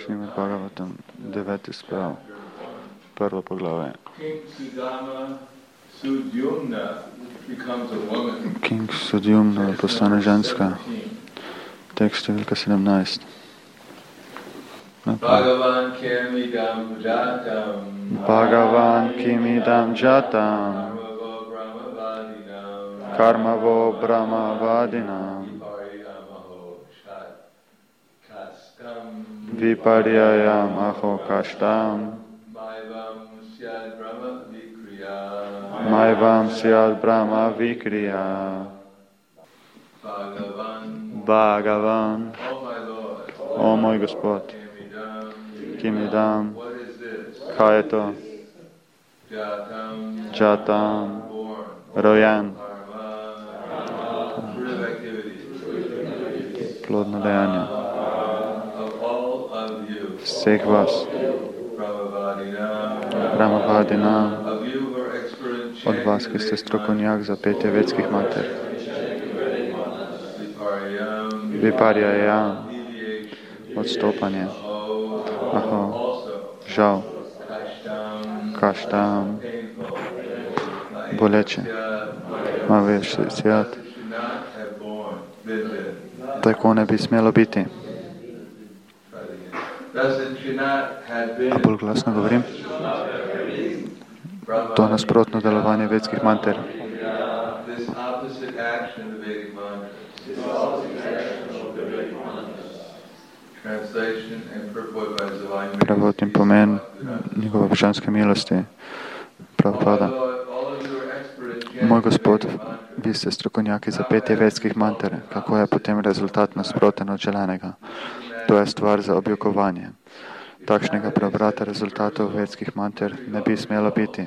Srimad Bhagavatam, 9. sprav, prvo poglavje. King Sudyumna postane ženska. Tekst številka 17. Bhagavan kimidam jatam karmavo brahmavadinam viparyayam aho kashtam maivam syad brahma vikriya. Bhagavan, o moj Gospod, kimidam, kaj je to? Jatam, rojen, plodno dejanje. Vseh vas, Brahmavadinam, od vas, ki ste strokovnjak za petje vedskih mater. Viparyayam, odstopanje. Aho, žal. Kaštam, boleče. Maveš sijat. Tako ne bi smelo biti. A bolj glasno govorim? To nasprotno delovanje vedskih manter. Prevod in pomen njegove božanske milosti. Prabhupada. Moj Gospod, vi ste strokovnjaki za petje vedskih manter. Kako je potem rezultat nasproten od želenega? To je stvar za objokovanje. Takšnega preobrata rezultatov vedskih manter ne bi smelo biti.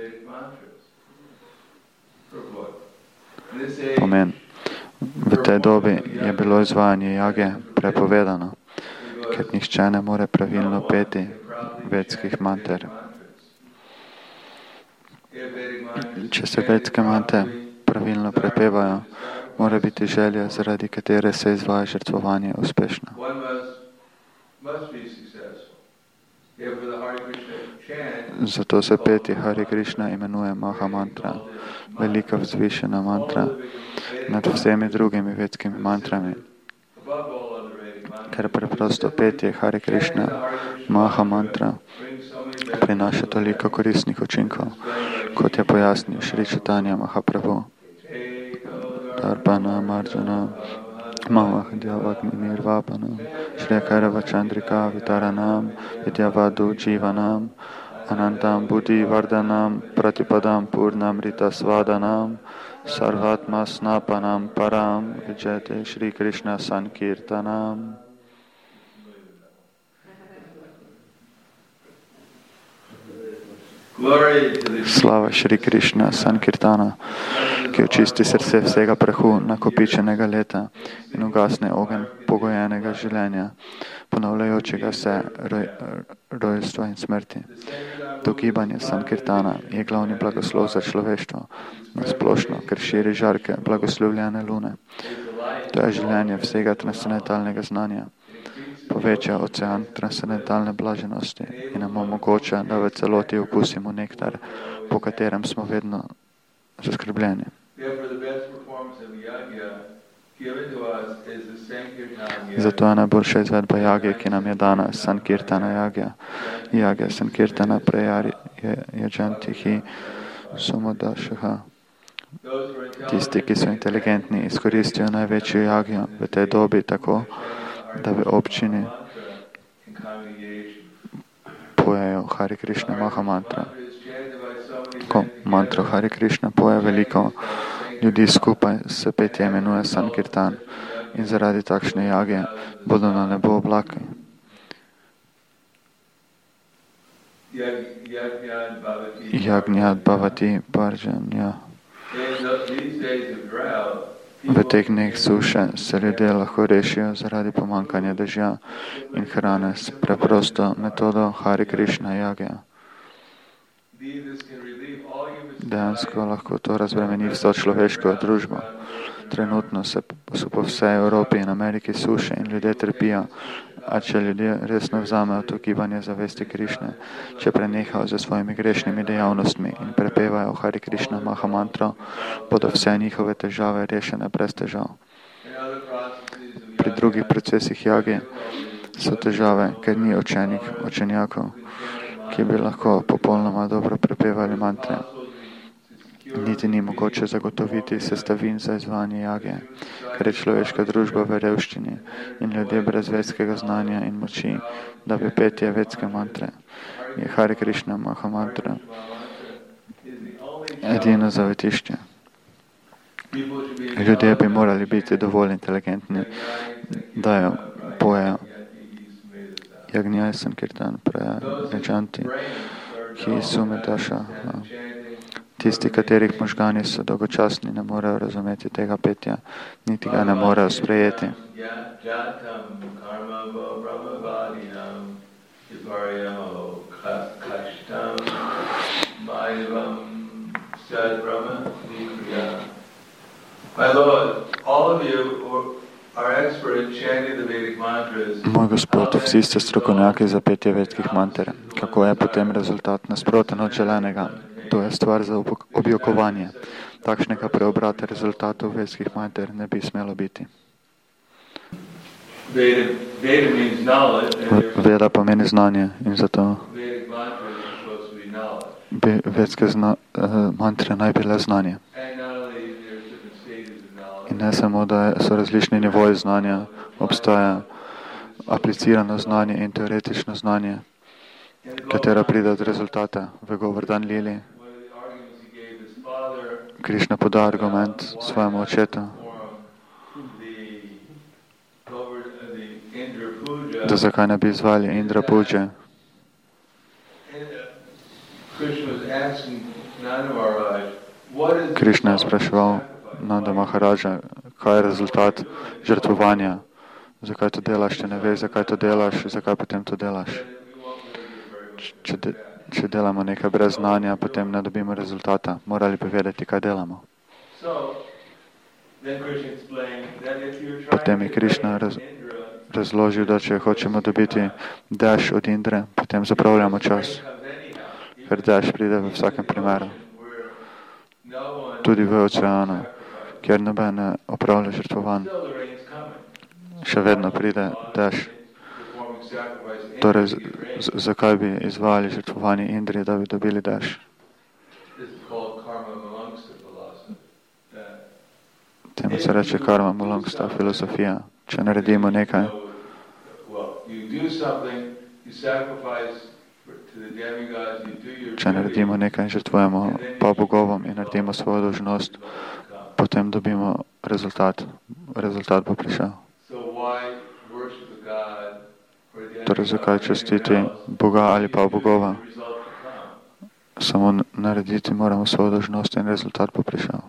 Pomen. V tej dobi je bilo izvajanje jage prepovedano, ker nihče ne more pravilno peti vedskih manter. Če se vedske mantre pravilno prepevajo, mora biti želja, zaradi katere se izvaja žrtvovanje, uspešna. Zato se peti Hare Krishna imenuje Maha mantra, velika vzvišena mantra nad vsemi drugimi vedskimi mantrami. Ker preprosto petje Hare Krishna Maha mantra prinaša toliko koristnih učinkov, kot je pojasnil Šri Chaitanya Mahaprabhu. Darpana Marjana Mamahdhyavagni Nirvapanam Shriakarava Chandrika Vitaranam Vidyavadu Jivanam Anantam Buddhi Vardanam Pratipadam Purnamrita Svadanam Sarvatma Snapanam Param Vijayate Shri Krishna Sankirtanam. Slava Šri Krishna Sankirtana, ki očisti srce vsega prahu nakopičenega leta in ugasne ogenj pogojenega življenja, ponavljajočega se rojstva in smrti. To gibanje Sankirtana je glavni blagoslov za človeštvo, nasplošno, ker širi žarke blagoslovljene lune. To je življenje vsega transcendentalnega znanja. Poveča ocean transcendentalne blaženosti in nam omogoča, da v celoti okusimo nektar, po katerem smo vedno zaskrbljeni. Zato je najboljša izvedba jage, ki nam je dana, Sankirtana jagja. Jagja Sankirtana prejari je džantihi sumodašaha. Tisti, ki so inteligentni, izkoristijo največjo jagjo v tej dobi tako, da v občini pojejo Hare Krishna Maha mantra. Ko mantro Hare Krishna poje veliko ljudi skupaj, se petje imenuje Sankirtan in zaradi takšne jage bodo na nebo oblaki. Jagnjad bhavati parjanya. V teh dneh suše se ljudje lahko rešijo zaradi pomankanja dežja in hrane s preprosto metodo Hare Krishna jagja. Dejansko lahko to razbremeni vso človeško družbo. Trenutno so po vsej Evropi in Ameriki suše in ljudje trpijo, A če ljudje resno vzamejo to gibanje zavesti Krišne, če prenehajo za svojimi grešnimi dejavnostmi in prepevajo Hari Krišna Maha mantro, bodo vse njihove težave rešene brez težav. Pri drugih procesih jage so težave, ker ni učenjakov, ki bi lahko popolnoma dobro prepevali mantre. Niti ni mogoče zagotoviti sestavin za izvajanje jage, ker je človeška družba v revščini in ljudje brez vedskega znanja in moči, da bi petje vedske mantre. Je Hare Krišna Maha mantra edino zavetišče. Ljudje bi morali biti dovolj inteligentni, da jo pojejo. Jagnjaj Sankirtan Prajanti, ki Sumedaša. Tisti, katerih možgani so dolgočasni, ne morejo razumeti tega petja, niti ga ne morejo sprejeti. Moj Gospod, vsi ste strokovnjaki za petje vedskih manter. Kako je potem rezultat nasproten od želenega? To je stvar za objokovanje. Takšnega preobrata rezultatov vedskih manter ne bi smelo biti. Veda pomeni znanje in zato bi vedske mantre naj bile znanje. In ne samo, da so različni nivoji znanja, obstaja aplicirano znanje in teoretično znanje, katera pride od rezultata. V Govardhan Lili Krišna poda argument svojemu očetu, da zakaj ne bi izvali Indra puđe. Krišna je spraševal Nanda Maharaja, kaj je rezultat žrtvovanja, zakaj to delaš, če ne veš, zakaj to delaš, zakaj potem to delaš. Če delamo nekaj brez znanja, potem ne dobimo rezultata. Morali bi vedeti, kaj delamo. Potem je Krišna razložil, da če hočemo dobiti dež od Indre, potem zapravljamo čas, ker dež pride v vsakem primeru. Tudi v oceanu, kjer noben ne opravlja žrtvovanj, še vedno pride dež. Torej, zakaj bi izvajali žrtvovanje Indrije, da bi dobili dež? Temu se reče karma mulangsta, filozofija. Če naredimo nekaj, in žrtvujemo pa bogovom in naredimo svojo dolžnost, potem dobimo rezultat. Rezultat bo prišel. Torej, zakaj častiti Boga ali pa bogova? Samo narediti moramo svojo dolžnost in rezultat bo prišel.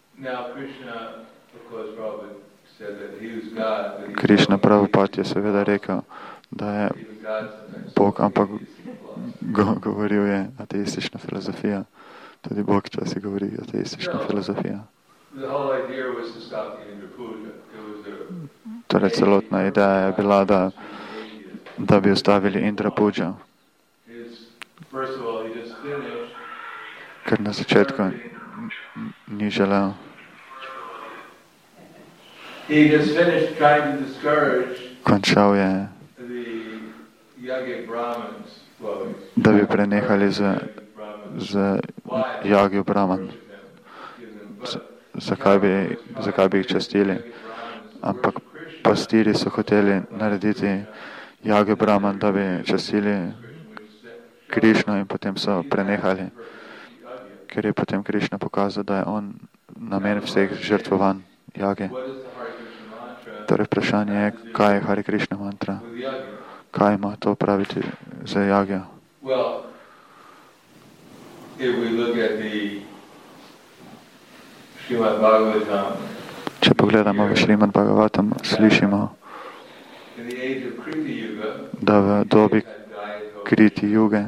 Krišna Prabhupada je seveda rekel, da je Bog, ampak govoril je ateistična filozofija. Tudi Bog včasih govori ateistična filozofija. Torej, celotna ideja je bila, da bi ustavili Indra puđo. Ker na začetku ni želel. Končal je, da bi prenehali z jagjo Brahman. Zakaj bi jih častili? Ampak pastiri so hoteli narediti jagjo Brahman, da bi častili Krišno in potem so prenehali, ker je potem Krišna pokazal, da je on namen vseh žrtvovanj jage. Torej, vprašanje je, kaj je Hare Krišna mantra? Kaj ima to praviti za jagjo? Če pogledamo v Šrimad Bhagavatam, slišimo, da v dobi Kriti juge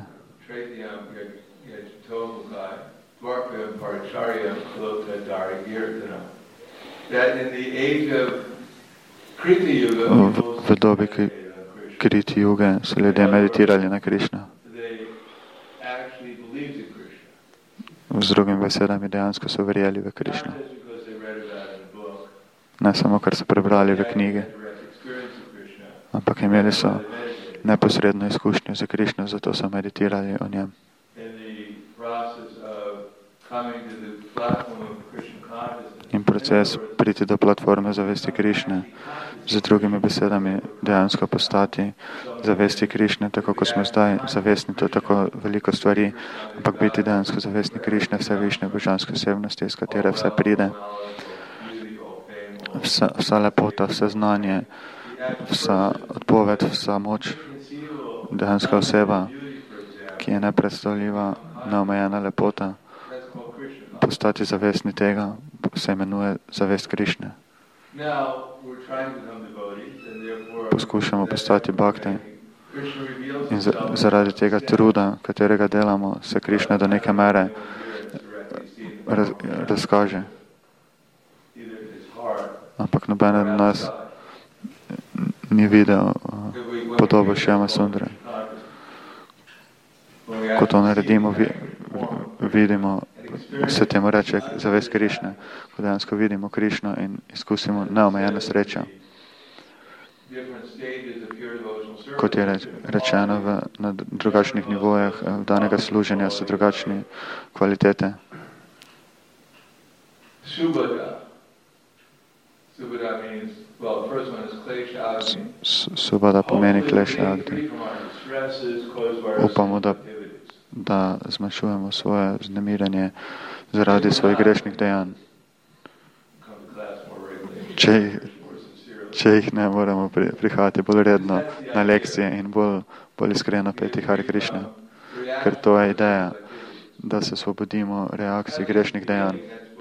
v dobi kriti juge so ljudje meditirali na Krišno. Z drugimi besedami dejansko so verjeli v Krišno. Ne samo, kar so prebrali v knjigi, ampak imeli so neposredno izkušnjo za Krišno, zato so meditirali o njem. In proces priti do platforme zavesti Krišne, z drugimi besedami dejansko postati zavesti Krišne, tako kot smo zdaj zavestni, to tako veliko stvari, ampak biti dejansko zavestni Krišne, vse višne božanske osebnosti, iz katere vse pride, vsa lepota, vse znanje, vsa odpoved, vsa moč, dejanska oseba, ki je nepredstavljiva, neomejena lepota, postati zavestni tega, se imenuje zavest Krišne. Poskušamo postati bhakti in zaradi tega truda, katerega delamo, se Krišna do neke mere razkaže. Ampak noben od nas ni videl podobo Šjama Sundre. Ko to naredimo, vidimo, se temu reče zavest Krišne, ko dejansko vidimo Krišno in izkusimo neomejeno srečo. Kot je rečeno, na drugačnih nivojah danega služenja so drugačne kvalitete. Subhada pomeni klesha agni. Upamo, da zmanjšujemo svoje vznemirjenje zaradi svojih grešnih dejanj. Če jih ne moremo prihajati bolj redno na lekcije in bolj iskreno peti Hare Krišna, ker to je ideja, da se osvobodimo reakcij grešnih dejanj.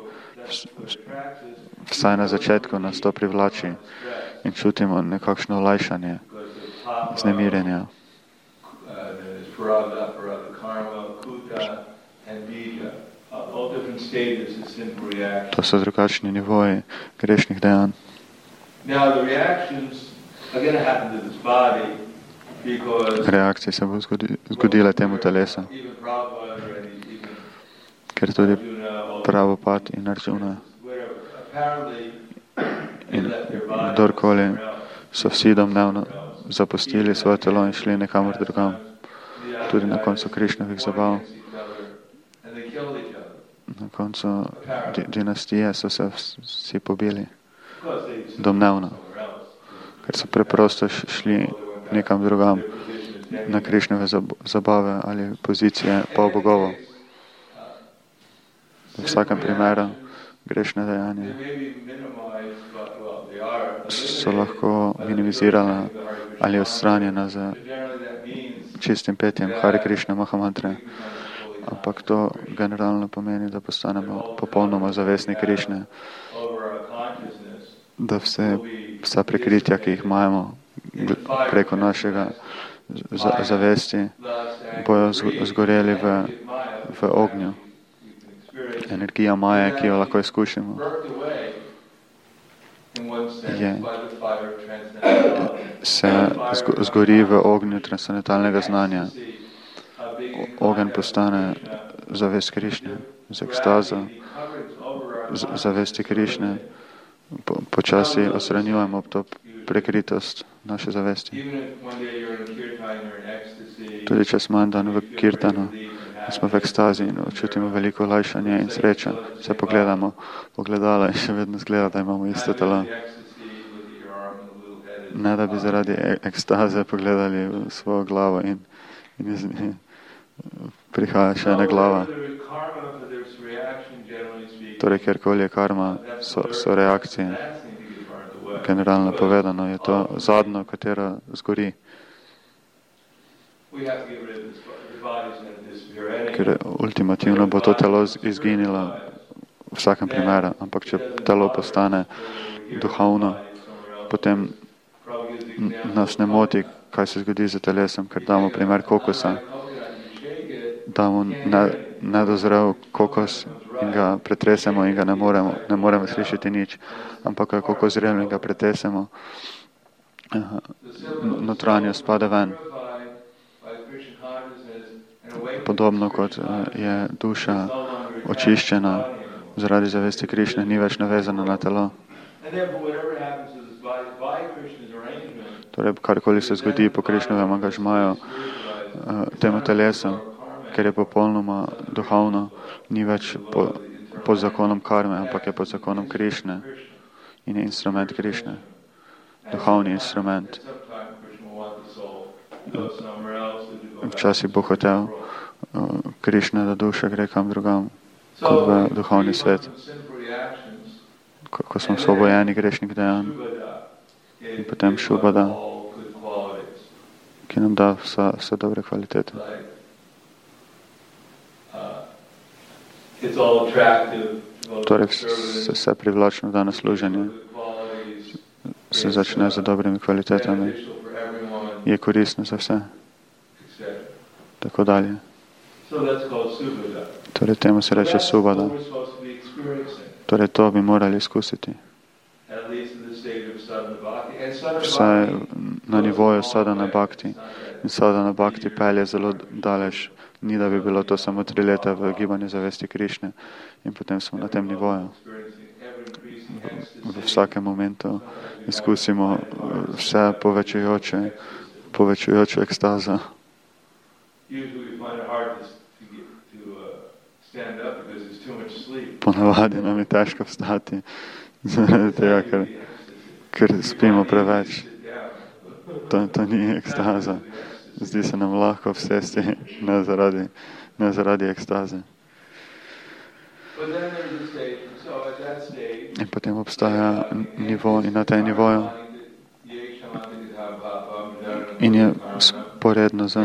Vsaj na začetku nas to privlači in čutimo nekakšno olajšanje, vznemirjenja. To so drugačni nivoji grešnih dejanj. Reakcije se bo zgodile temu telesu, ker tudi Prabhupada in Arjuna in kdorkoli so vsi domnevno zapustili svoje telo in šli nekamor drugam, tudi na koncu Krišnovih zabav. Na koncu dinastije so se vsi pobili, domnevno, ker so preprosto šli nekam drugam na Krišnove zabave ali pozicije polbogovo. V vsakem primeru grešne dejanja so lahko minimizirana ali odstranjena z čistim petjem Hare Krišna Mahamantre. Ampak to generalno pomeni, da postanemo popolnoma zavestni Krišne, da vsa prekritja, ki jih imamo preko našega zavesti, bojo zgoreli v ognju. Energija Maje, ki jo lahko izkušamo, se zgori v ognju transcendentalnega znanja. Ogen postane zavest Krišne, z ekstazo, zavesti Krišne. Počasi odstranjujemo to prekritost naše zavesti. Tudi če smo en dan v kirtanu, smo v ekstazi in čutimo veliko olajšanje in srečo, se pogledamo pogledala in še vedno zgleda, da imamo isto telo. Ne da bi zaradi ekstaze pogledali v svojo glavo in prihaja še ena glava. Torej, kjerkoli je karma, so reakcije. Generalno povedano je to zadnjo, katero zgori. Ker ultimativno bo to telo izginilo v vsakem primeru, ampak če telo postane duhovno, potem nas ne moti, kaj se zgodi z telesom, ker damo primer kokosa. Damo nedozrel kokos in ga pretresemo in ga ne moremo slišati nič. Ampak ko kokos zrel in ga pretresemo, notranjost pade ven. Podobno kot je duša očiščena zaradi zavesti Krišne, ni več navezana na telo. Torej, karkoli se zgodi po Krišnovem angažmaju temu telesu, ker je popolnoma duhovno, ni več pod zakonom karme, ampak je pod zakonom Krišne in je instrument Krišne, duhovni instrument. Včasih bo hotel Krišna, da duša gre kam drugam, kot v duhovni svet. Ko smo osvobojeni grešnih dejanj in potem šubada, ki nam da vse dobre kvalitete. Torej vse privlačno danes služenje se začne z dobrimi kvalitetami, je koristno za vse, tako dalje. Torej temu se reče subada. Torej to bi morali izkusiti. Vsaj na nivoju sadhana bhakti. In sadhana bhakti pelje zelo daleč. Ni, da bi bilo to samo 3 leta v gibanju zavesti Krišne in potem smo na tem nivoju. V vsakem momentu izkusimo vse povečujočo ekstazo. Ponavadi nam je težko vstati, zaradi tega, ker spimo preveč. To ni ekstaza. Zdi se nam lahko vsesti, ne zaradi ekstaze. In potem obstaja nivo in na tej nivoju in je sporedno z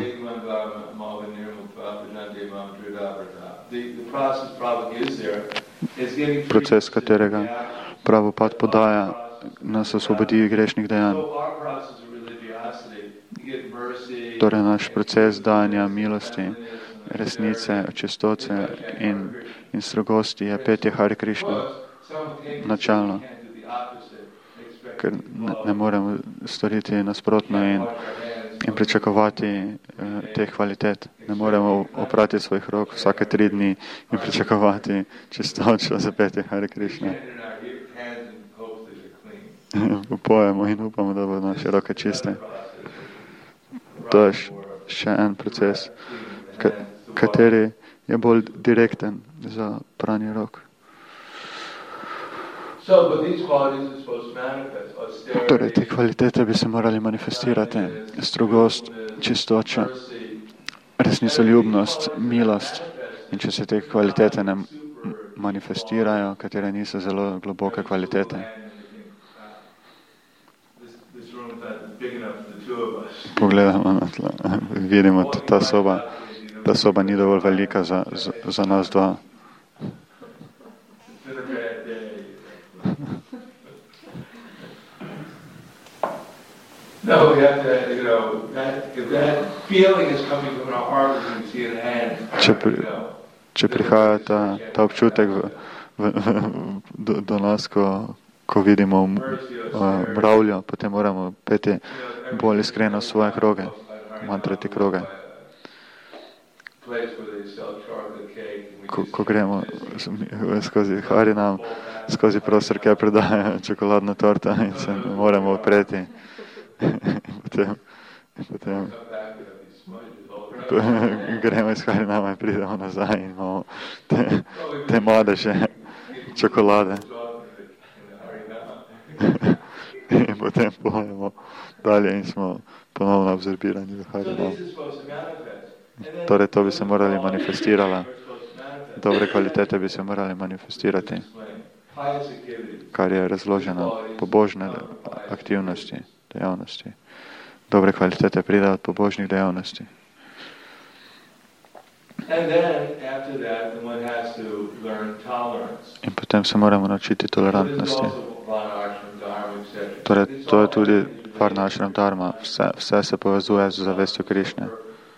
proces, katerega Prabhupada podaja, nas osvobodi grešnih dejanj. Torej naš proces dajanja milosti, resnice, čistote in strogosti je petje Hare Krišne načalno, ker ne moremo storiti nasprotno in pričakovati teh kvalitet. Ne moremo oprati svojih rok vsake 3 dni in pričakovati čistočo za petje Hare Krišne. Upojemo in upamo, da bodo naše roke čiste. To je še en proces, kateri je bolj direkten za pranje rok. Torej, te kvalitete bi se morali manifestirati. Strogost, čistoča, resnicoljubnost, milost. In če se te kvalitete ne manifestirajo, katere niso zelo globoke kvalitete, pogledamo na tla, vidimo, ta soba ni dovolj velika za nas dva. No, we have to, if that feeling is coming from our heart, we can see it in hand. Če prihaja ta občutek do nas, ko vidimo mravljo, potem moramo peti bolj iskreno svoje kroge, mantrati kroge. Ko gremo skozi Harinam, skozi prostor, kjer predajajo čokoladno torto in se moramo opreti. Potem gremo iz Harinama in pridemo nazaj in imamo te madeže čokolade. In potem pojemo dalje in smo ponovno absorbirani v Harinam. Torej, to bi se morali manifestirati. Dobre kvalitete bi se morali manifestirati, kar je razloženo pobožne aktivnosti, dejavnosti. Dobre kvalitete pridejo od pobožnih dejavnosti. In potem se moramo naučiti tolerantnosti. Torej, to je tudi varnašram dharma. Vse se povezuje z zavestjo Krišne.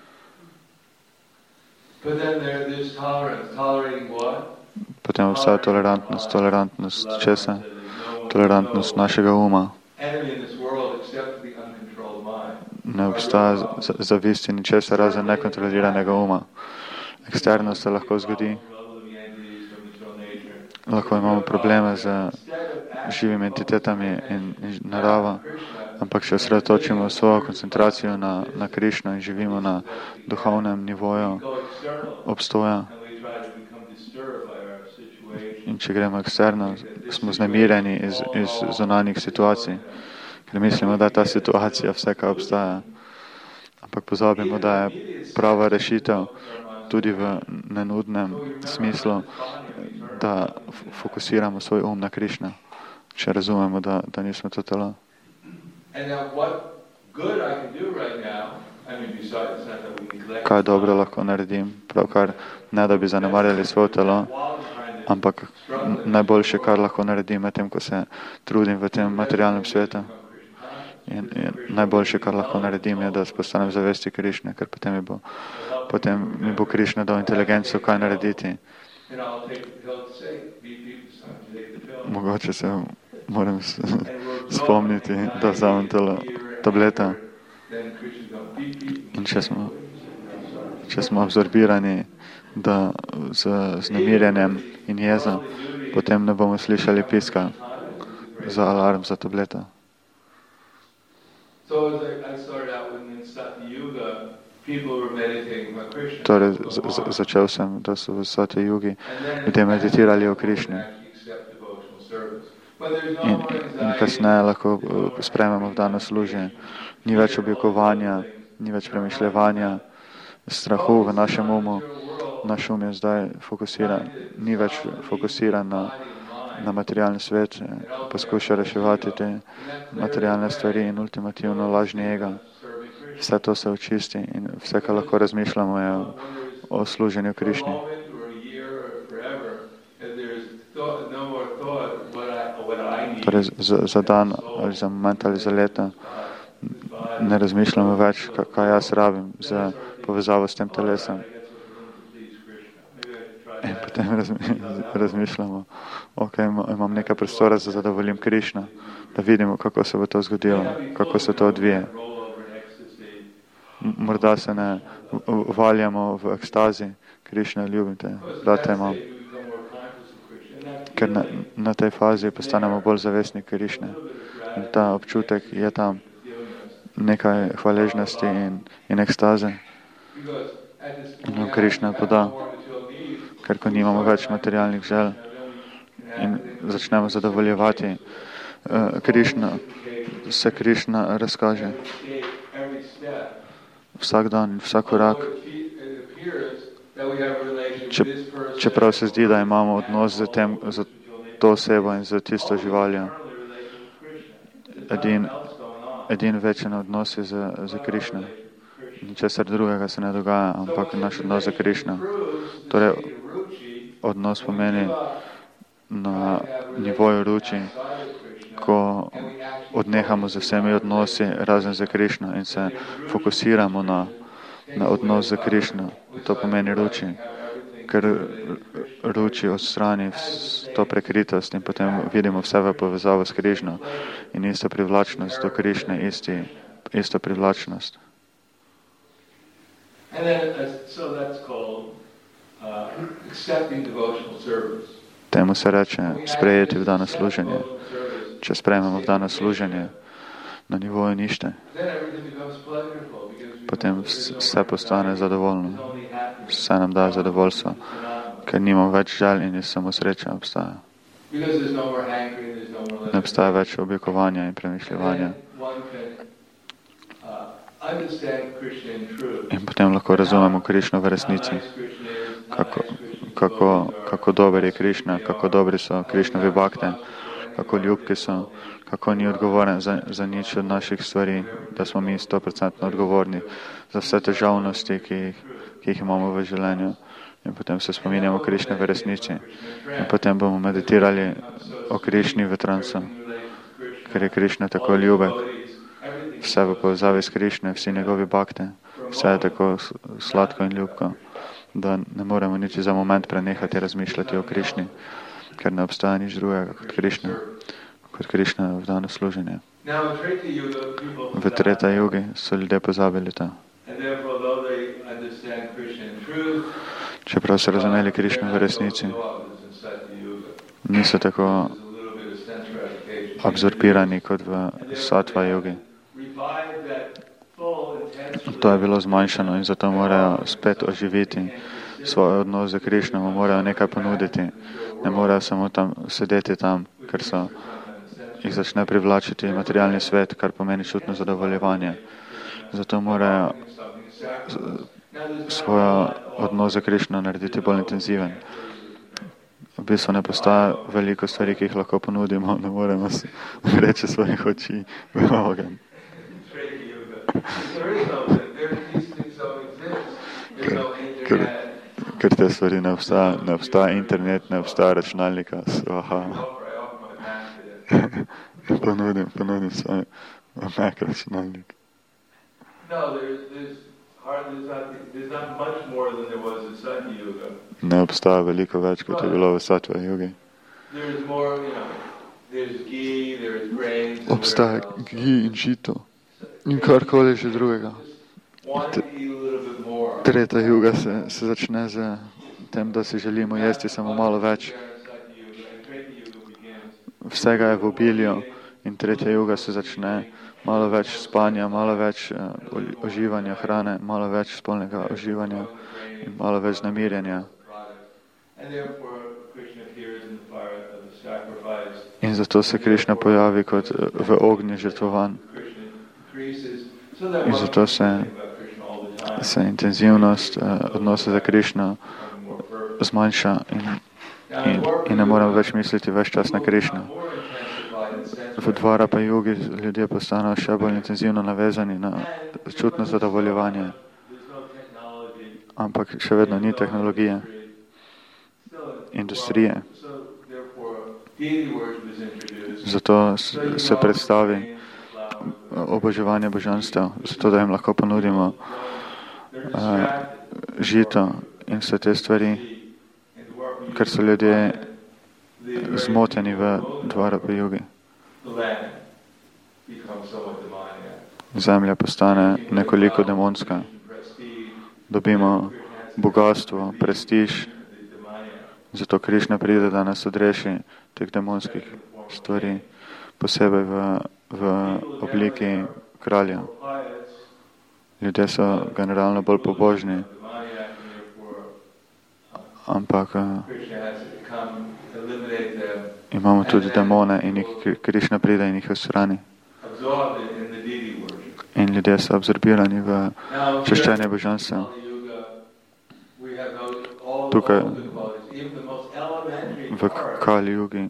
Potem obstaja tolerantnost. Tolerantnost česa? Tolerantnost našega uma. ne obstaja zavisti ničesar razen nekontroliranega uma. Eksterno se lahko zgodi, lahko imamo probleme z živimi entitetami in naravo, ampak če osredotočimo svojo koncentracijo na Krišno in živimo na duhovnem nivoju obstoja, in če gremo eksterno, smo znemirjeni iz zunanjih situacij, ker mislimo, da je ta situacija vse, kar obstaja. Ampak pozabimo, da je prava rešitev tudi v nenudnem smislu, da fokusiramo svoj um na Krišno, če razumemo, da nismo to telo. Kaj dobro lahko naredim, pravkar ne da bi zanemarjali svoje telo, ampak najboljše, kar lahko naredim, je tem, ko se trudim v tem materialnem svetu. In najboljše, kar lahko naredim, je, da postanem zavesti Krišne, ker potem mi bo Krišna dal inteligenco, kaj narediti. Mogoče se moram spomniti, da vzamem tableta. In če smo absorbirani z nemirjenjem in jezo, potem ne bomo slišali piska za alarm za tableta. Torej, začel sem, da so v Satya Yugi ljudje meditirali o Krišni. In kasneje lahko sprejmemo v dano služje. Ni več objokovanja, ni več premišljevanja, strahu v našem umu. Naš um je zdaj fokusiran, ni več fokusiran na materialni svet, poskuša reševati te materialne stvari in ultimativno lažni ego. Vse to se očisti in vse, kar lahko razmišljamo, je o služenju Krišni. Torej, za dan ali za moment ali za leto ne razmišljamo več, kaj jaz rabim za povezavo s tem telesom. In potem razmišljamo, ok, imam nekaj prostora za zadovoljim Krišno, da vidimo, kako se bo to zgodilo, kako se to odvije. Morda se ne valjamo v ekstazi, Krišna, ljubim te, rad te imam. Ker na tej fazi postanemo bolj zavestni Krišne. In ta občutek je tam nekaj hvaležnosti in ekstaze. In Krišna poda, ker ko nimamo več materialnih želj in začnemo zadovoljevati Krišno, se Krišna razkaže. Vsak dan in vsak korak. Čeprav se zdi, da imamo odnos z to osebo in z tisto živaljo. Edin večen odnos je z Krišno. Ničesar drugega se ne dogaja, ampak naš odnos za Krišno. Torej, odnos pomeni na nivoju ruči, ko odnehamo z vsemi odnosi razen za Krišno in se fokusiramo na odnos za Krišno. To pomeni ruči, ker ruči odstrani to prekritost in potem vidimo vse v povezavo s Krišno in ista privlačnost do Krišne, ista privlačnost. Temu se reče sprejeti v dano služenje. Če sprejmemo v dano služenje na nivoju nište, potem vse postane zadovoljno. Vse nam da zadovoljstvo, ker nimamo več želj in je samo sreča obstaja. Ne obstaja več objokovanja in premišljevanja. In potem lahko razumemo Krišno v resnici. Kako dober je Krišna, kako dobri so Krišnovi bakte, kako ljubki so, kako ni odgovoren za nič od naših stvari, da smo mi 100% odgovorni za vse težavnosti, ki jih imamo v življenju. In potem se spominjamo Krišne v resnici. In potem bomo meditirali o Krišni v transu, ker je Krišna tako ljubek. Vse v povezavi s Krišne, vsi njegovi bakte, vse je tako sladko in ljubko, da ne moremo niti za moment prenehati razmišljati o Krišni, ker ne obstaja nič drugega kot Krišna v dano služenje. Now, in Treta Yuga, people V Treta Yugi so ljudje pozabili to. and therefore, though they understand Krishna in truth, Čeprav so razumeli Krišno v resnici, as in Satya Yuga. niso tako There's a little bit of sense gratification. absorbirani kot v Sattva Yugi. Revive that full, intense To je bilo zmanjšano in zato morajo spet oživiti svoj odnos z Krišnom, morajo nekaj ponuditi. Ne morajo samo tam sedeti tam, ker jih začne privlačiti materialni svet, kar pomeni čutno zadovoljevanje. Zato morajo svoj odnos z Krišno narediti bolj intenziven. V bistvu ne postaja veliko stvari, ki jih lahko ponudimo, ne moremo si reči svojih oči v ogenj. Ker te stvari ne obstaja internet, ne obstaja računalnika, svaha. Ponudim svoj Mac računalnik. Ne obstaja veliko več, kot je bilo v Sattva Yugi. Obstaja gi in žito in karkoli že drugega. Treta Yuga se začne z tem, da si želimo jesti samo malo več. Vsega je v obilju in Tretja Yuga se začne malo več spanja, malo več uživanja hrane, malo več spolnega uživanja in malo več namirjanja. In zato se Krišna pojavi kot v ognju žrtvovan. In zato se intenzivnost odnosa za Krišno zmanjša in ne moramo več misliti več čas na Krišno. V Dvarapa Yugi ljudje postanejo še bolj intenzivno navezani na čutno zadovoljevanje, ampak še vedno ni tehnologije, industrije. Zato se predstavi oboževanje božanstev, zato da jim lahko ponudimo žito in vse te stvari, ker so ljudje zmoteni v Dvarapa Yugi. Zemlja postane nekoliko demonska. Dobimo bogatstvo, prestiž, zato Krišna pride, da nas odreši teh demonskih stvari, posebej v obliki kralja. Ljudje so generalno bolj pobožni, ampak imamo tudi demone in Krišna pride in jih odstrani. In ljudje so absorbirani v čaščenje božanstva. Tukaj v Kali Yugi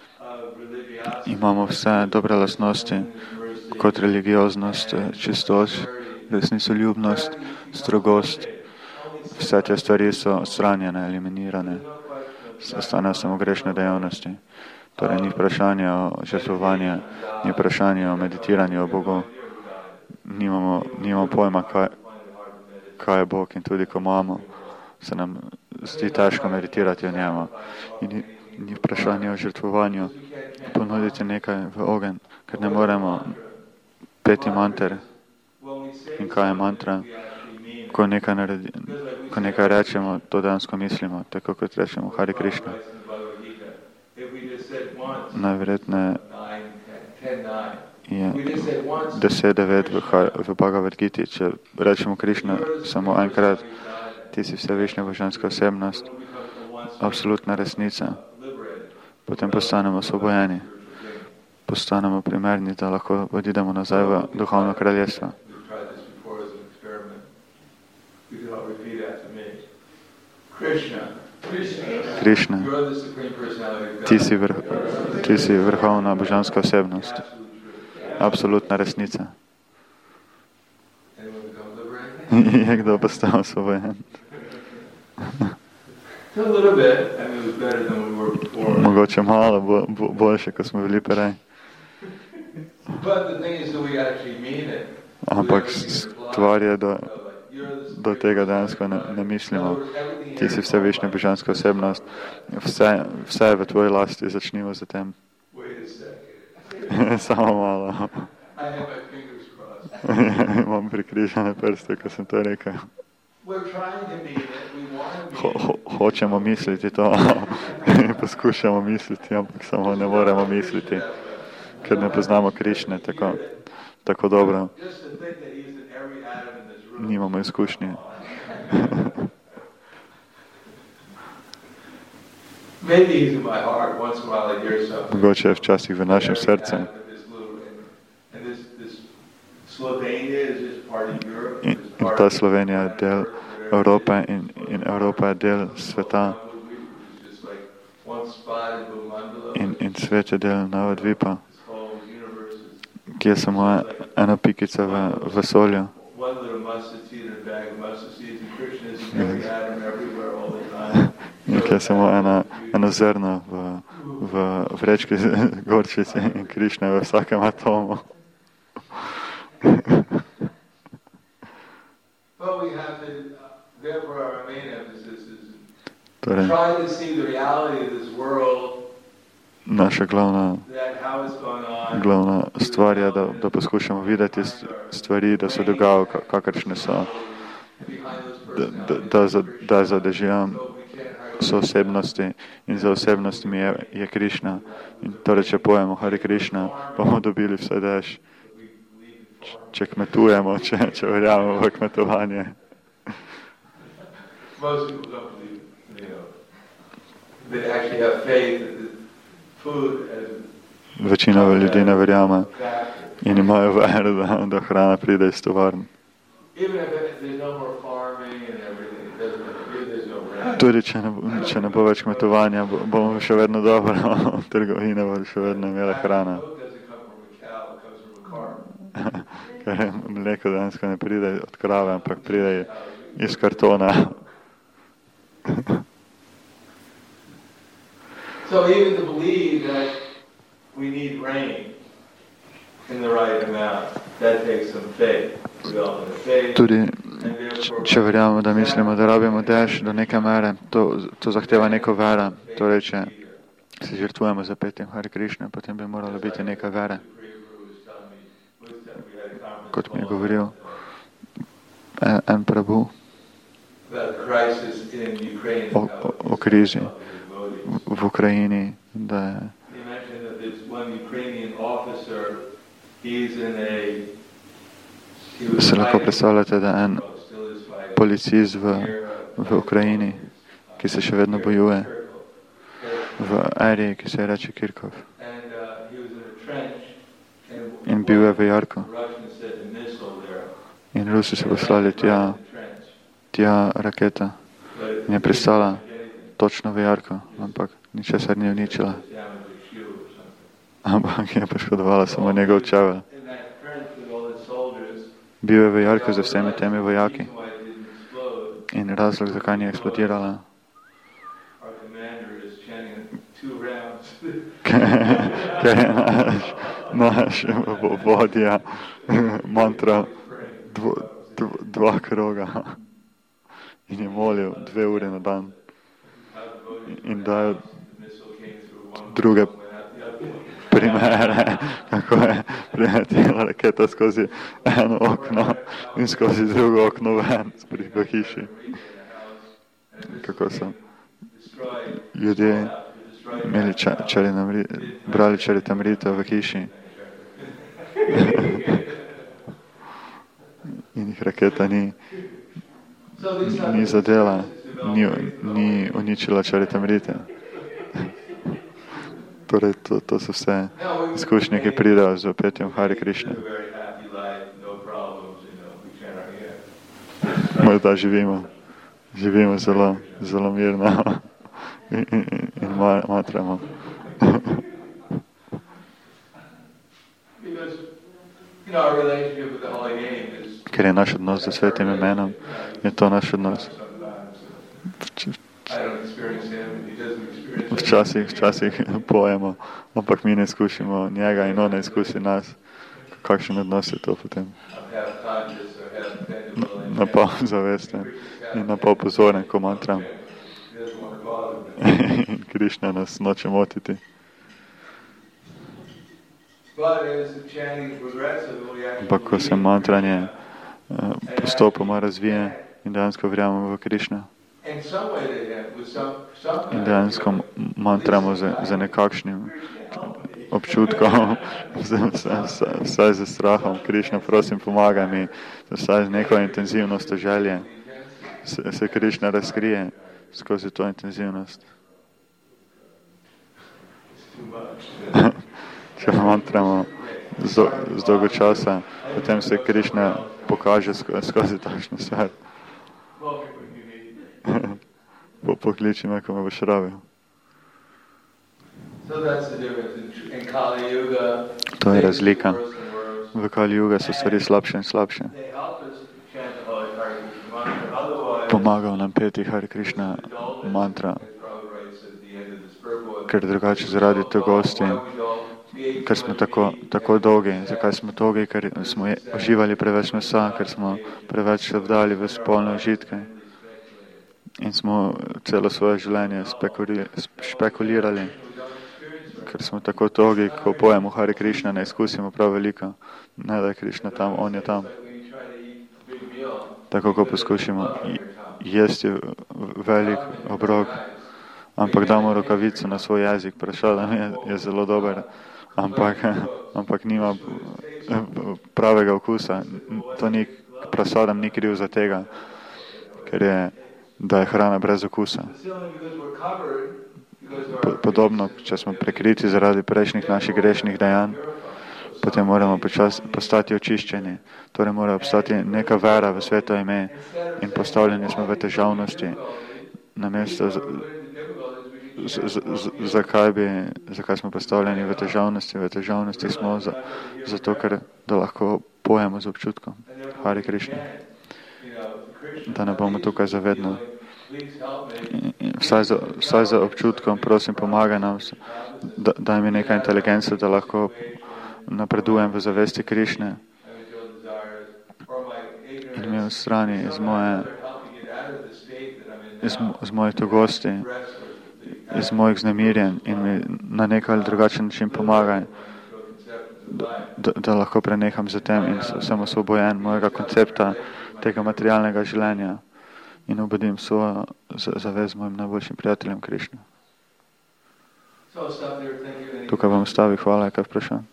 imamo vse dobre lastnosti, kot religioznost, čistost, resnicoljubnost, strogost. Vse te stvari so odstranjene, eliminirane. Ostanejo samo grešne dejavnosti. Torej ni vprašanje o žrtvovanju, ni vprašanje o meditiranju o Bogu. Nimamo pojma, kaj je Bog, in tudi ko imamo, se nam zdi težko meditirati o njemu. In ni vprašanje o žrtvovanju, ponuditi nekaj v ogenj, ker ne moremo peti manter. In kaj je mantra? Ko nekaj rečemo, to dejansko mislimo, tako kot rečemo Hare Krishna. Najverjetneje je 10.9 v Bhagavad Giti, če rečemo Krishna samo enkrat, ti si vse višnja božanska osebnost, absolutna resnica, potem postanemo osvobojeni, postanemo primerni, da lahko odidemo nazaj v duhovno kraljestvo. Krišna, ti si vrhovna božanska osebnost, absolutna resnica. Je kdo postal osvobojen? Mogoče malo boljše, kot smo bili prej. Ampak stvar je, do tega dejansko ne mislimo. Ti si vse višnja božanska osebnost, vse je v tvoji lasti, začnimo za tem. Samo malo. I had my fingers crossed. Imam prikrižane prste, ko sem to rekel. We're trying to be it. We want to be it. Hočemo misliti to, poskušamo misliti, ampak samo ne moremo misliti, ker ne poznamo Krišne tako dobro. Just to think that he's in every atom in this room. Nimamo izkušnje. Maybe he's in my heart. Once in a while I hear something. Mogoče je včasih v našem srcu. And this Slovenia is just part of Europe. In ta Slovenija je del Evrope in Evropa je del sveta. In svet je del Navadvipa, ki je samo ena pikica v vesolju. In ki je samo eno zrno v vrečki gorčice in Krišna v vsakem atomu. But we have to, therefore our main emphasis is Torej, try to see the reality of this world, naša that how it's going on. glavna stvar je, da poskušamo videti stvari, da se dogajajo, kakršne so, da zadežijo so osebnosti in za osebnostmi je Krišna. In torej, če pojemo Hare Krišna, bomo dobili vse dež. Če kmetujemo, če verjamemo v kmetovanje. Most people don't believe it, They actually have faith that the food as Večina ljudi ne verjame in imajo vero, da hrana pride iz tovarn. even if there's no more farming and everything, it doesn't matter. There's no rain. Tudi če ne bo več kmetovanja, bomo še vedno dobro, trgovine bo še vedno imela hrana. Milk doesn't come from a cow, it comes from a carton. Ker mleko dejansko ne pride od krave, ampak pride iz kartona. So even to believe that we need rain in the right amount, that takes some faith. We all have faith. Tudi če verjamemo, da mislimo, da rabimo dež do neke mere, to zahteva neko vera. Torej, če se žrtvujemo za petjem Hare Krišne, potem bi moralo biti neka vera. Kot mi je govoril en Prabhu o krizi v Ukrajini, da se lahko predstavljate, da en policist v Ukrajini, ki se še vedno bojuje v eri, ki se je reče Kirkov. In bil je v jarku. In Rusi so poslali tja raketa. In je pristala točno v jarku, ampak ničesar ni uničila. Ampak je poškodovala samo njegov čevelj. Bil je v jarku z vsemi temi vojaki. In razlog, zakaj ni eksplodirala, ker je naš vodja mantra dva kroga in je molil 2 ure na dan in dajo druge primere, kako je priletela raketa skozi eno okno in skozi drugo okno ven v hiši. Kako so ljudje brali čaritamrito v hiši in jih raketa ni zadela, ni uničila čaritamrite. Torej, to so vse izkušnje, ki pridejo z petjem Hare Krišne. Morda živimo zelo mirno in matramo. Ker je naš odnos z svetim imenom, je to naš odnos. Včasih pojemo, ampak mi ne izkušimo njega in on ne izkusi nas. Kakšen odnos je to potem? Na pol zavesten in na pol pozoren, ko mantram. In Krišna nas noče motiti. Ampak ko se mantranje postopoma razvije in dejansko verjamemo v Krišno in dejansko mantramo za nekakšnim občutkom, vsaj za strahom, Krišna, prosim, pomagaj mi, vsaj z neko intenzivnostjo želje, se Krišna razkrije skozi to intenzivnost. Če mantramo z dolgo časa, potem se Krišna pokaže skozi takšno stvar. Pokliči me, ko me boš rabil. To je razlika. V Kali Yuga so stvari slabše in slabše. Pomagal nam peti Hare Krishna mantra, ker drugače zaradi togosti, ker smo tako dolgi. Zakaj smo dolgi? Ker smo uživali preveč mesa, ker smo preveč vdali v spolne užitke in smo celo svoje življenje špekulirali. Ker smo tako dolgi, ko pojemo Hare Krishna, ne izkusimo prav veliko. Ne, da je Krišna tam, on je tam. Tako, ko poskušamo jesti velik obrok, ampak damo rokavico na svoj jezik, prašadam je zelo dober, ampak nima pravega okusa. To ni, prasadam ni kriv za tega, da je hrana brez okusa. Podobno, če smo prekriti zaradi prejšnjih naših grešnih dejanj, potem moramo postati očiščeni. Torej mora obstati neka vera v sveto ime in postavljeni smo v težavnosti. Namesto, zakaj smo postavljeni v težavnosti? V težavnosti smo zato, ker da lahko pojemo z občutkom Hare Krishna. Da ne bomo tukaj zavedno. Vsaj za občutkom, prosim, pomagaj nam, daj mi nekaj inteligence, da lahko napredujem v zavesti Krišne in mi odstrani iz mojih togosti, iz mojih znemirjen in mi na nekaj ali drugačen način pomagaj, da lahko preneham za tem in sem osvobojen mojega koncepta tega materialnega življenja in obudim svojo zavez mojim najboljšim prijateljem Krišne. Tukaj bom stavil, hvala, kaj vprašam.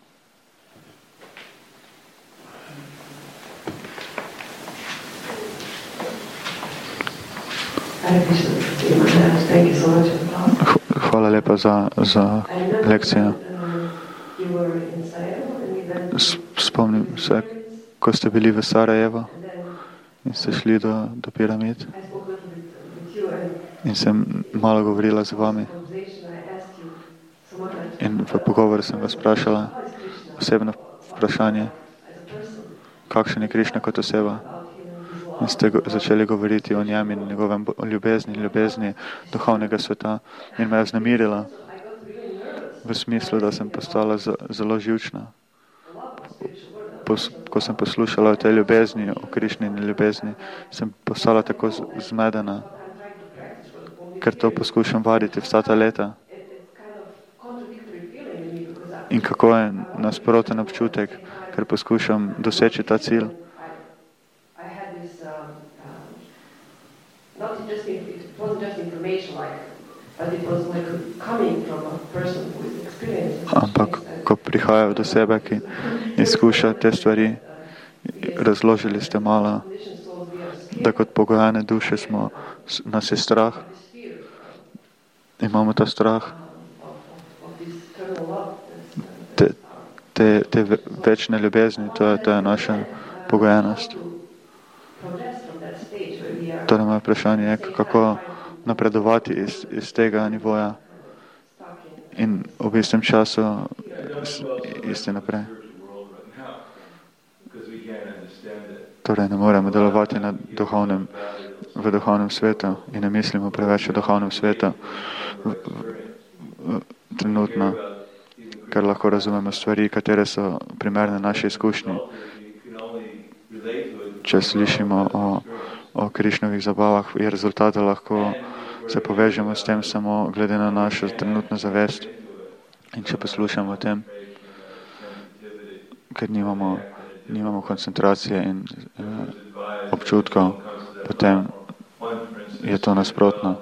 Hvala lepa za lekcijo. Spomnim se, ko ste bili v Sarajevo in ste šli do piramid in sem malo govorila z vami in v pogovoru sem vas vprašala osebno vprašanje, kakšen je Krišna kot oseba. In ste začeli govoriti o njem in njegovem ljubezni duhovnega sveta in me je vznemirila v smislu, da sem postala zelo živčna. Ko sem poslušala o tej ljubezni, o Krišnini ljubezni, sem postala tako zmedena, ker to poskušam vaditi vsa ta leta. In kako je nasproten občutek, ker poskušam doseči ta cilj. Ampak, ko prihajajo do sebe, ki izkuša te stvari, razložili ste malo, da kot pogojene duše nas je strah. Imamo ta strah. Te večne ljubezni, to je naša pogojenost. Torej, moje vprašanje je, kako napredovati iz tega nivoja in v istem času isti naprej. Torej, ne moremo delovati v duhovnem svetu in ne mislimo preveč o duhovnem svetu trenutno, ker lahko razumemo stvari, katere so primerne naše izkušnje. Če slišimo o Krišnovih zabavah, je rezultat, da lahko se povežemo s tem samo glede na našo trenutno zavest. In če poslušamo o tem ker nimamo koncentracije in občutkov, potem je to nasprotno.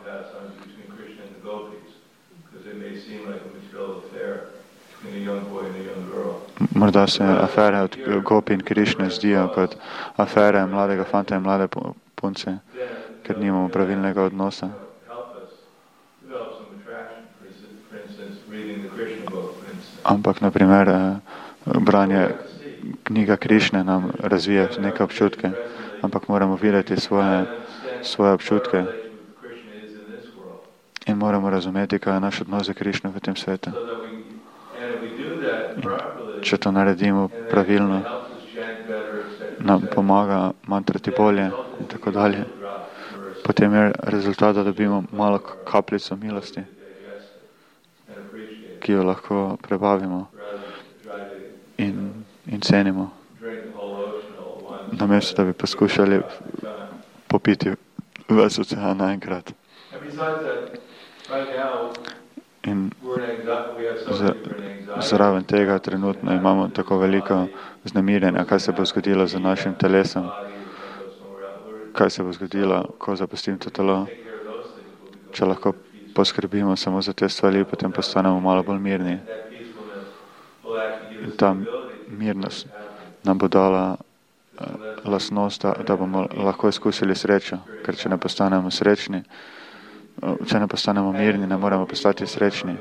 Morda se afere od Gopi in Krišne zdijo kot afere mladega fanta in mlade punce, ker nimamo pravilnega odnosa. Ampak, na primer, branje knjiga Krišne nam razvija neke občutke, ampak moramo videti svoje občutke in moramo razumeti, kaj je naš odnos za Krišno v tem svetu. In če to naredimo pravilno, nam pomaga mantrati bolje in tako dalje. Potem je rezultat, da dobimo malo kapljico milosti, ki jo lahko prebavimo in cenimo. Namesto, da bi poskušali popiti ves ocean naenkrat. In zraven tega trenutno imamo tako veliko vznemirjenja, kaj se bo zgodilo z našim telesom, kaj se bo zgodilo, ko zapustim to telo. Če lahko poskrbimo samo za te stvari, potem postanemo malo bolj mirni. In ta mirnost nam bo dala lastnost, da bomo lahko izkusili srečo, ker če ne postanemo srečni, če ne postanemo mirni, ne moremo postati srečni.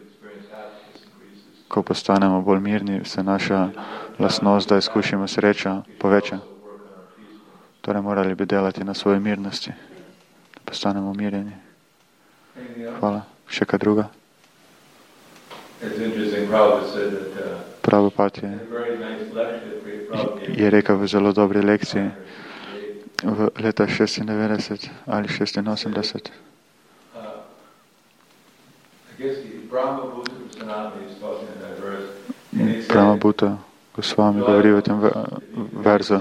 Ko postanemo bolj mirni, se naša lastnost, da izkušimo srečo, poveča. Torej morali bi delati na svoji mirnosti, da postanemo mirjeni. Hvala. Še kaj druga? Prabhupada je rekel v zelo dobri lekciji v leta 96 ali 86. Brahmabhuta Gosvami govori v tem verzu,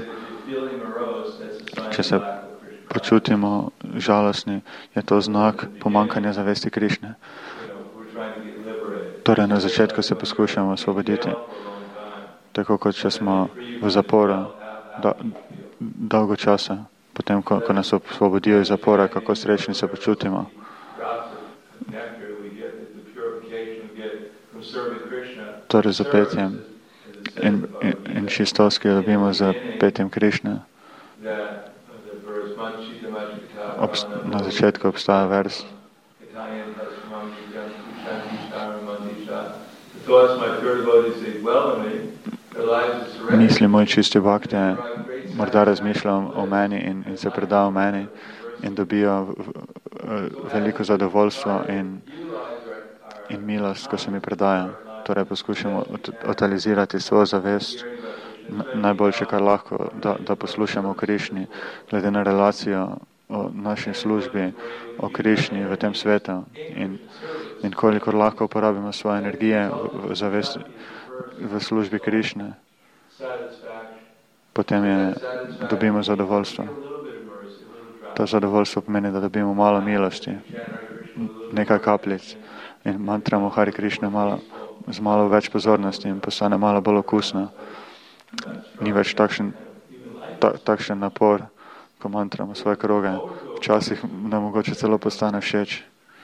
če se počutimo žalostni, je to znak pomankanja zavesti Krišne. Torej na začetku se poskušamo osvoboditi, tako kot če smo v zaporu dolgo časa, potem ko nas osvobodijo iz zapora, kako srečni se počutimo. Torej za petjem in čistost, ki jo dobimo za petjem Krišne. Na začetku obstaja vers. Misli moj čisti bhakti morda razmišljam o meni in se predajo meni in dobijo veliko zadovoljstvo in milost, ko se mi predajo. Torej poskušamo totalizirati svojo zavest najboljše, kar lahko, da poslušamo o Krišni, glede na relacijo o naši službi, o Krišni v tem svetu in kolikor lahko uporabimo svoje energije v zavesti, v službi Krišne, potem dobimo zadovoljstvo. To zadovoljstvo pomeni, da dobimo malo milosti, nekaj kapljic in mantramo Hari Krišne z malo več pozornosti in postane malo bolj okusno. Ni več takšen napor, ko mantramo svoje kroge. Včasih nam mogoče celo postane všeč.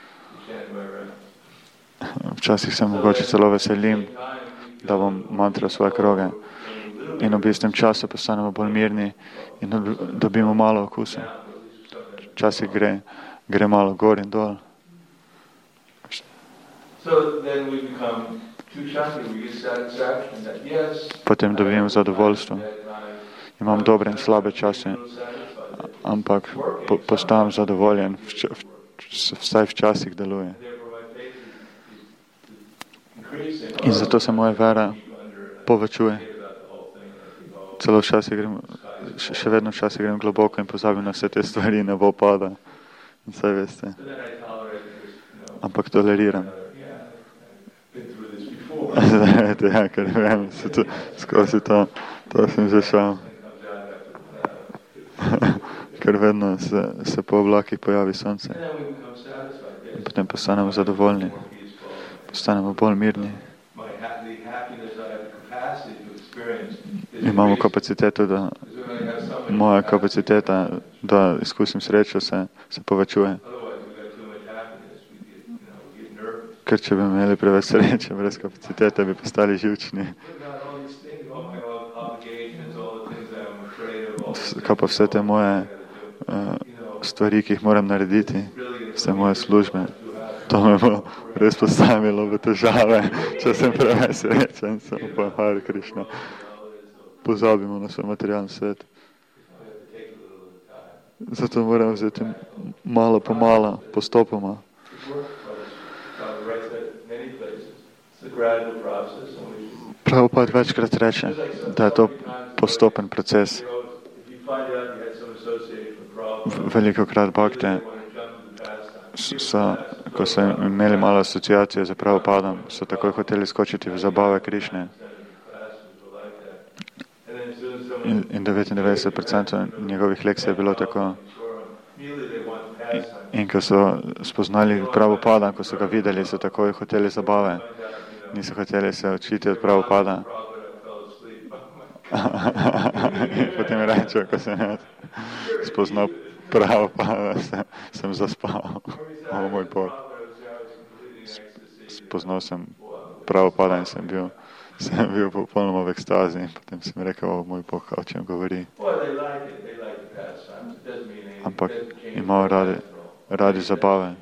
Včasih se mogoče celo veselim, da bom mantral svoje kroge. In v istem času postanemo bolj mirni in dobimo malo okusa. Včasih gre malo gor in dol. Potem dobim zadovoljstvo. Imam dobre in slabe čase, ampak postam zadovoljen, vsaj včasih deluje. In zato se moja vera povečuje. Celo še vedno včasih grem globoko in pozabim na vse te stvari, nebo pada. In vse veste. Ampak toleriram. Ja, ker vem, skozi to sem že šel. Ker vedno se po oblakih pojavi sonce. In potem postanemo zadovoljni. Postanemo bolj mirni. imamo kapaciteto, da moja kapaciteta, da izkusim srečo, se povečuje. Ker če bi imeli preveč sreče, brez kapacitete, bi postali živčni. Kaj pa vse te moje stvari, ki jih moram narediti, vse moje službe, to me bo res postavilo v težave, če sem preveč srečen, sem pa Hare Krishna. Pozabimo na svoj materialni svet. Zato moram vzeti malo po malo, postopoma. Prabhupada večkrat reče, da je to postopen proces. Velikokrat bhakte ko so imeli malo asociacije za Prabhupadom, so takoj hoteli skočiti v zabave Krišne. In 99% njegovih lekcij je bilo tako. In ko so spoznali Prabhupada, ko so ga videli, so takoj hoteli zabave. Niso hoteli se učiti od Prabhupada. In potem rečejo, ko sem spoznal Prabhupada, sem zaspal. O moj Bog. Spoznal sem Prabhupada in sem bil popolnoma v ekstazi in potem sem rekel, o moj Bog, o čem govori. Ampak imajo radi zabave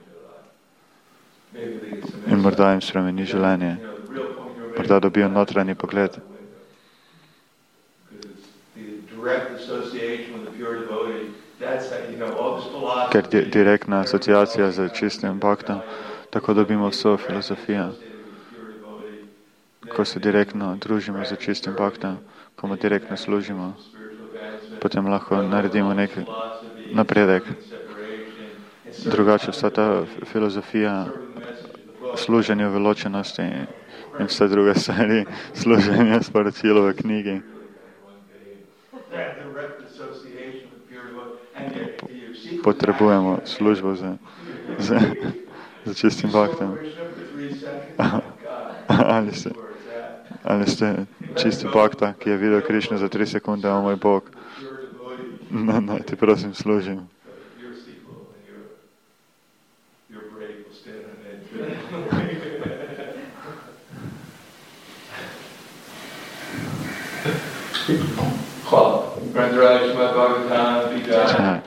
in morda jim spremeni življenje. Morda dobijo notranji pogled. Ker direktna asociacija z čistim bhaktom, tako dobimo vso filozofijo. Ko se direktno družimo z čistim bhaktom, ko mu direktno služimo, potem lahko naredimo nek napredek. Drugače vsa ta filozofija služenja v ločenosti in vse druge stvari, služenja sporočilo v knjigi. Potrebujemo službo za čistim bhaktom. Ali ste čisti bhakta, ki je videl Krišno za 3 sekunde, o moj Bog, naj ti prosim služim. Hvala.